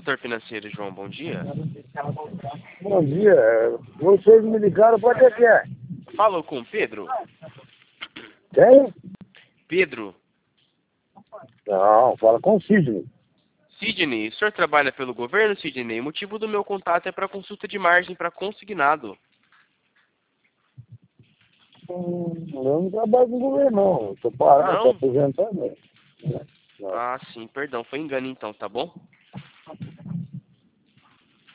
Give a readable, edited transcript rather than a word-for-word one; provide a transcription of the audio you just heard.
setor financeiro, João, bom dia. Bom dia. Vocês me ligaram para que é? Falo com o Pedro. Quem? Pedro. Não, fala com o Sidney. Sidney, o senhor trabalha pelo governo, Sidney? O motivo do meu contato é para consulta de margem para consignado. Eu não trabalho com o governo, não. Estou parado, estou Não? aposentando. Não. Ah, sim, perdão, foi engano então, tá bom?